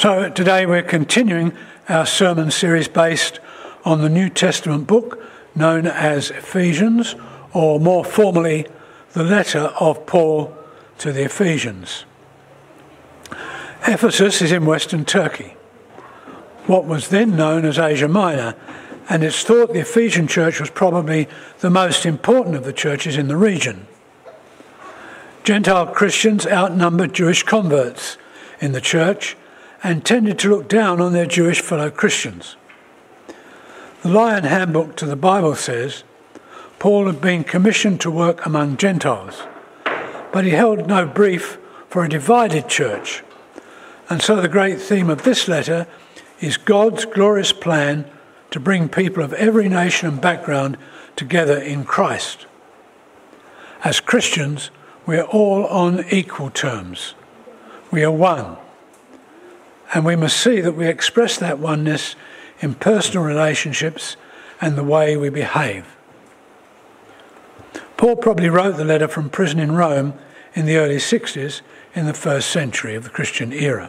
So today we're continuing our sermon series based on the New Testament book known as Ephesians, or more formally, the letter of Paul to the Ephesians. Ephesus is in western Turkey, what was then known as Asia Minor, and it's thought the Ephesian church was probably the most important of the churches in the region. Gentile Christians outnumbered Jewish converts in the church and tended to look down on their Jewish fellow Christians. The Lion Handbook to the Bible says Paul had been commissioned to work among Gentiles, but he held no brief for a divided church. And so the great theme of this letter is God's glorious plan to bring people of every nation and background together in Christ. As Christians, we are all on equal terms. We are one. And we must see that we express that oneness in personal relationships and the way we behave. Paul probably wrote the letter from prison in Rome in the early 60s in the first century of the Christian era.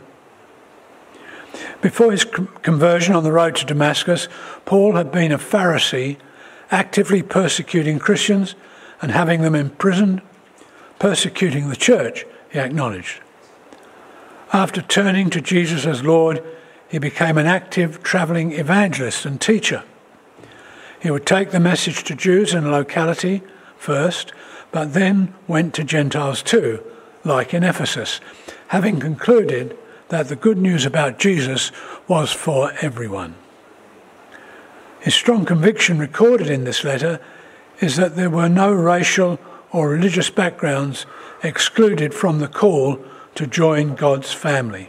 Before his conversion on the road to Damascus, Paul had been a Pharisee, actively persecuting Christians and having them imprisoned, persecuting the church, he acknowledged. After turning to Jesus as Lord, he became an active travelling evangelist and teacher. He would take the message to Jews in a locality first, but then went to Gentiles too, like in Ephesus, having concluded that the good news about Jesus was for everyone. His strong conviction recorded in this letter is that there were no racial or religious backgrounds excluded from the call to join God's family.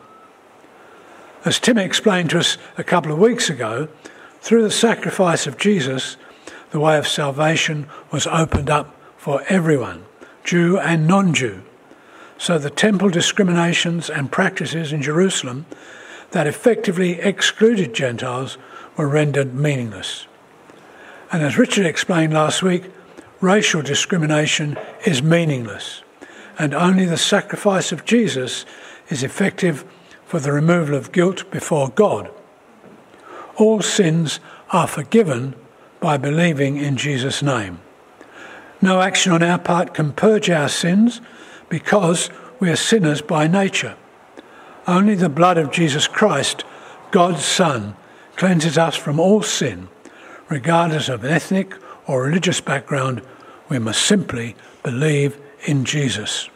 As Tim explained to us a couple of weeks ago, through the sacrifice of Jesus, the way of salvation was opened up for everyone, Jew and non-Jew. So the temple discriminations and practices in Jerusalem that effectively excluded Gentiles were rendered meaningless. And as Richard explained last week, racial discrimination is meaningless, and only the sacrifice of Jesus is effective for the removal of guilt before God. All sins are forgiven by believing in Jesus' name. No action on our part can purge our sins because we are sinners by nature. Only the blood of Jesus Christ, God's Son, cleanses us from all sin. Regardless of ethnic or religious background, we must simply believe in Jesus.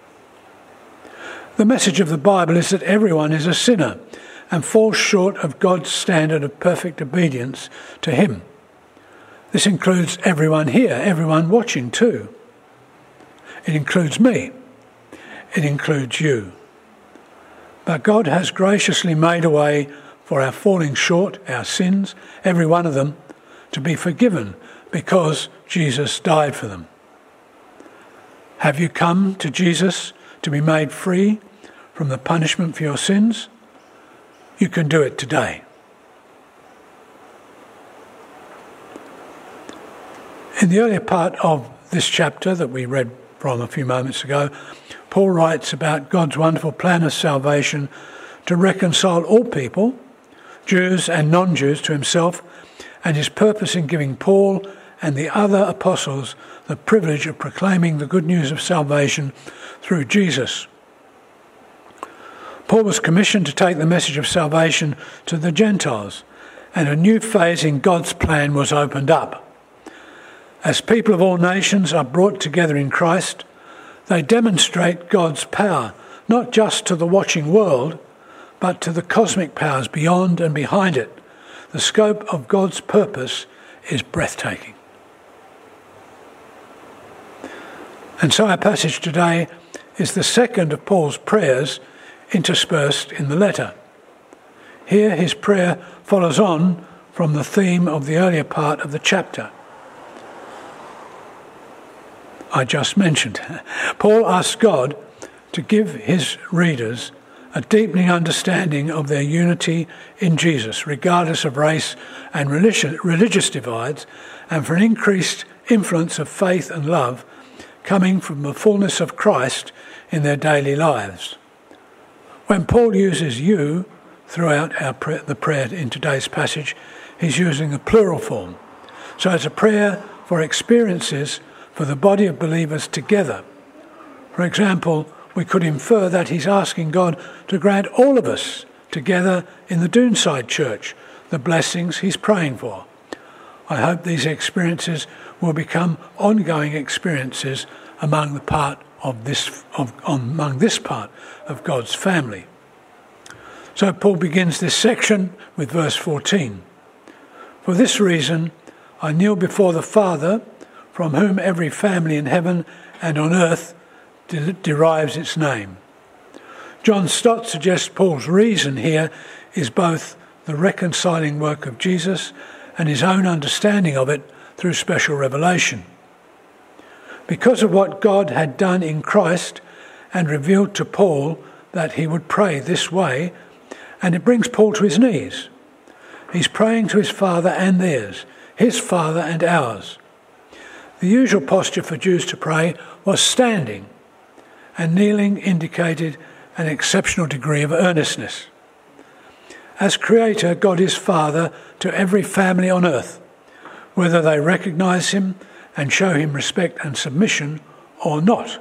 The message of the Bible is that everyone is a sinner and falls short of God's standard of perfect obedience to him. This includes everyone here, everyone watching too. It includes me. It includes you. But God has graciously made a way for our falling short, our sins, every one of them, to be forgiven because Jesus died for them. Have you come to Jesus to be made free from the punishment for your sins? You can do it today. In the earlier part of this chapter that we read from a few moments ago, Paul writes about God's wonderful plan of salvation to reconcile all people, Jews and non-Jews, to himself, and his purpose in giving Paul and the other apostles the privilege of proclaiming the good news of salvation through Jesus. Paul was commissioned to take the message of salvation to the Gentiles, and a new phase in God's plan was opened up. As people of all nations are brought together in Christ, they demonstrate God's power, not just to the watching world, but to the cosmic powers beyond and behind it. The scope of God's purpose is breathtaking. And so our passage today is the second of Paul's prayers interspersed in the letter. Here his prayer follows on from the theme of the earlier part of the chapter I just mentioned. Paul asks God to give his readers a deepening understanding of their unity in Jesus, regardless of race and religious divides, and for an increased influence of faith and love coming from the fullness of Christ in their daily lives. When Paul uses you throughout the prayer in today's passage, he's using the plural form. So it's a prayer for experiences for the body of believers together. For example, we could infer that he's asking God to grant all of us together in the Doonside Church the blessings he's praying for. I hope these experiences will become ongoing experiences among this part of God's family. So Paul begins this section with verse 14. For this reason, I kneel before the Father, from whom every family in heaven and on earth derives its name. John Stott suggests Paul's reason here is both the reconciling work of Jesus and his own understanding of it through special revelation. Because of what God had done in Christ and revealed to Paul that he would pray this way, and it brings Paul to his knees. He's praying to his Father and theirs, his Father and ours. The usual posture for Jews to pray was standing, and kneeling indicated an exceptional degree of earnestness. As Creator, God is Father to every family on earth, whether they recognise him and show him respect and submission or not.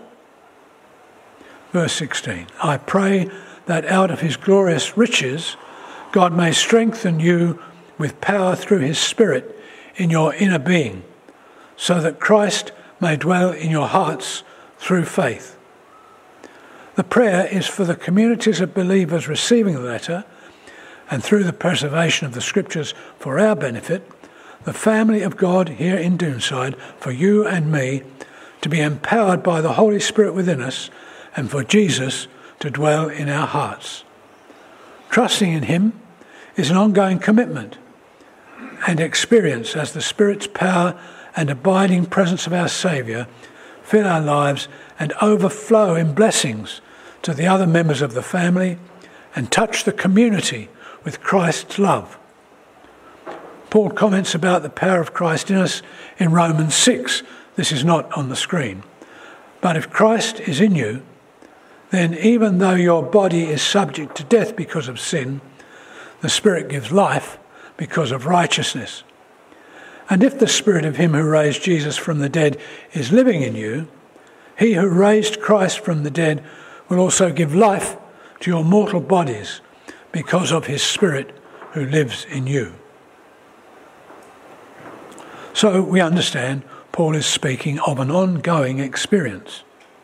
Verse 16, I pray that out of his glorious riches God may strengthen you with power through his Spirit in your inner being, so that Christ may dwell in your hearts through faith. The prayer is for the communities of believers receiving the letter, and through the preservation of the Scriptures for our benefit, the family of God here in Doonside, for you and me, to be empowered by the Holy Spirit within us, and for Jesus to dwell in our hearts. Trusting in him is an ongoing commitment and experience as the Spirit's power and abiding presence of our Saviour fill our lives and overflow in blessings to the other members of the family and touch the community with Christ's love. Paul comments about the power of Christ in us in Romans 6. This is not on the screen. But if Christ is in you, then even though your body is subject to death because of sin, the Spirit gives life because of righteousness. And if the Spirit of him who raised Jesus from the dead is living in you, he who raised Christ from the dead will also give life to your mortal bodies because of his Spirit who lives in you. So we understand Paul is speaking of an ongoing experience.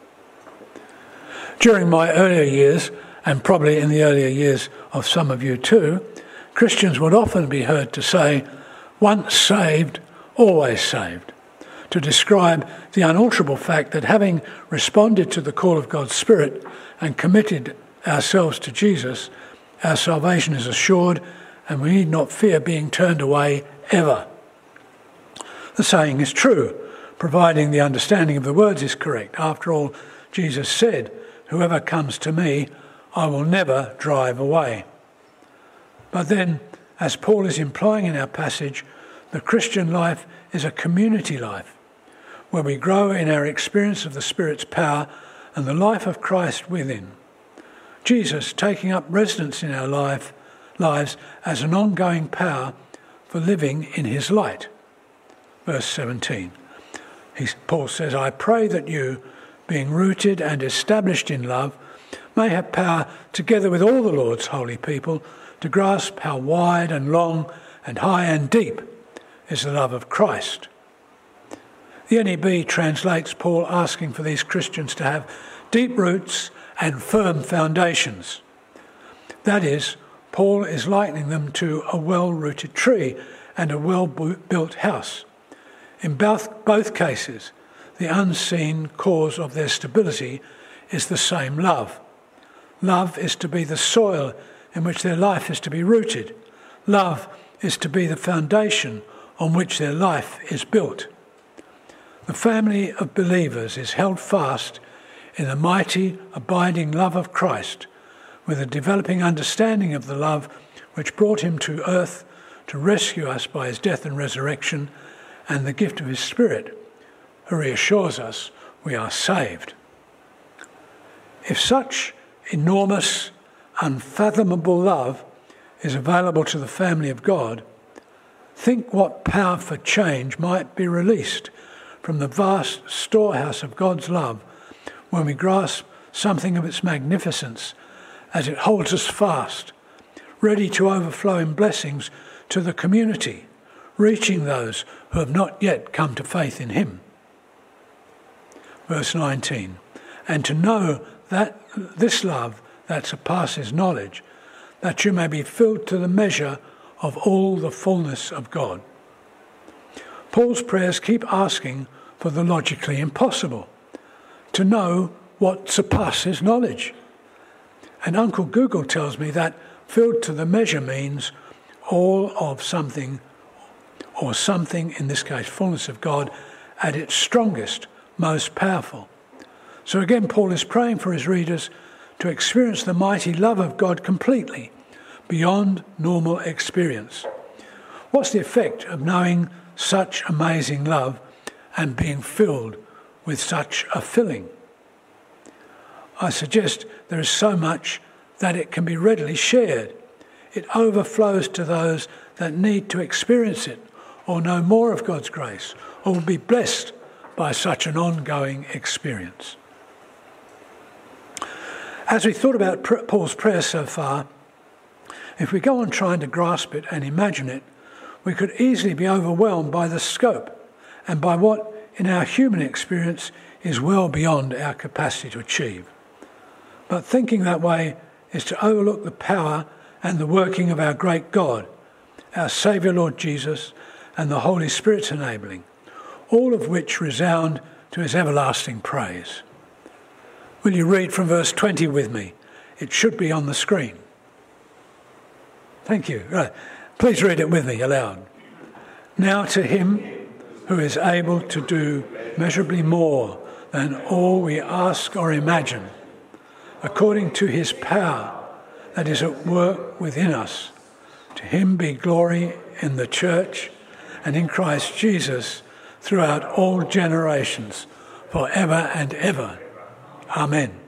During my earlier years, and probably in the earlier years of some of you too, Christians would often be heard to say, once saved, always saved, to describe the unalterable fact that having responded to the call of God's Spirit and committed ourselves to Jesus, our salvation is assured and we need not fear being turned away ever. The saying is true, providing the understanding of the words is correct. After all, Jesus said, whoever comes to me, I will never drive away. But then, as Paul is implying in our passage, the Christian life is a community life, where we grow in our experience of the Spirit's power and the life of Christ within. Jesus taking up residence in our lives as an ongoing power for living in his light. Verse 17, Paul says, I pray that you, being rooted and established in love, may have power, together with all the Lord's holy people, to grasp how wide and long and high and deep is the love of Christ. The NEB translates Paul asking for these Christians to have deep roots and firm foundations. That is, Paul is likening them to a well-rooted tree and a well-built house. In both cases, the unseen cause of their stability is the same love. Love is to be the soil in which their life is to be rooted. Love is to be the foundation on which their life is built. The family of believers is held fast in the mighty, abiding love of Christ, with a developing understanding of the love which brought him to earth to rescue us by his death and resurrection, and the gift of his Spirit, who reassures us we are saved. If such enormous, unfathomable love is available to the family of God, think what power for change might be released from the vast storehouse of God's love when we grasp something of its magnificence as it holds us fast, ready to overflow in blessings to the community, reaching those who have not yet come to faith in him. Verse 19, and to know that this love that surpasses knowledge, that you may be filled to the measure of all the fullness of God. Paul's prayers keep asking for the logically impossible, to know what surpasses knowledge. And Uncle Google tells me that filled to the measure means all of something, or something, in this case, fullness of God, at its strongest, most powerful. So again, Paul is praying for his readers to experience the mighty love of God completely, beyond normal experience. What's the effect of knowing such amazing love and being filled with such a filling? I suggest there is so much that it can be readily shared. It overflows to those that need to experience it or know more of God's grace or will be blessed by such an ongoing experience. As we thought about Paul's prayer so far, if we go on trying to grasp it and imagine it, we could easily be overwhelmed by the scope and by what, in our human experience, is well beyond our capacity to achieve. But thinking that way is to overlook the power and the working of our great God, our Saviour Lord Jesus, and the Holy Spirit's enabling, all of which resound to his everlasting praise. Will you read from verse 20 with me? It should be on the screen. Thank you. Right. Please read it with me aloud. Now to him who is able to do measurably more than all we ask or imagine, according to his power that is at work within us, to him be glory in the church and in Christ Jesus throughout all generations, forever and ever. Amen.